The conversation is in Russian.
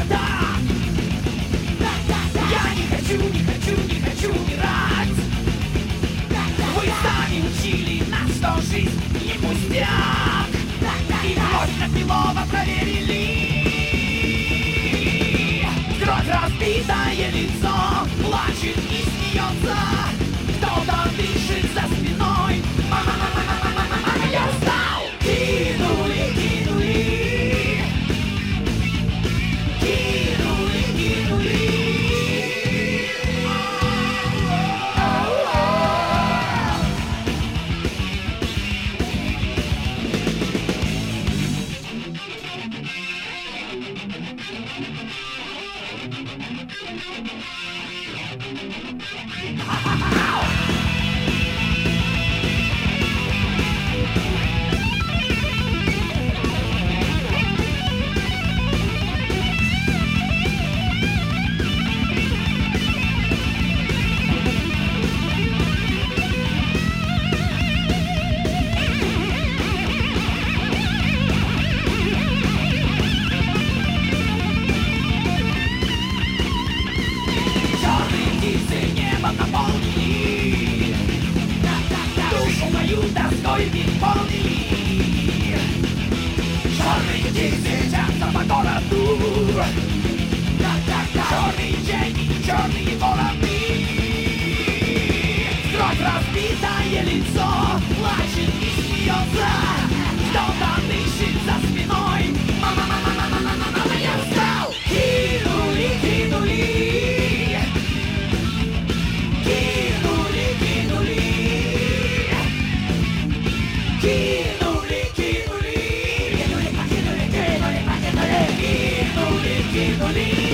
так. Я не хочу умирать. Вы сами учили нас, что жизнь не пустяк. И вновь на Белова проверили. Кровь разбитое лицо, плачет и смеется. Кто-то дышит за спиной. Я устал. Кинули, кинули. Кинули, кинули. Душу мою тоской переполнили. Черные птицы мчатся по городу. Черные тени, черные вороны. Кровь разбитое лицо, плачет и смеется. Кто-то дышит за спиной. Я устал. Кинули, кинули. Кинули, кинули. Кинули, кинули. Кинули, кинули, кинули, кинули. Кинули, кинули.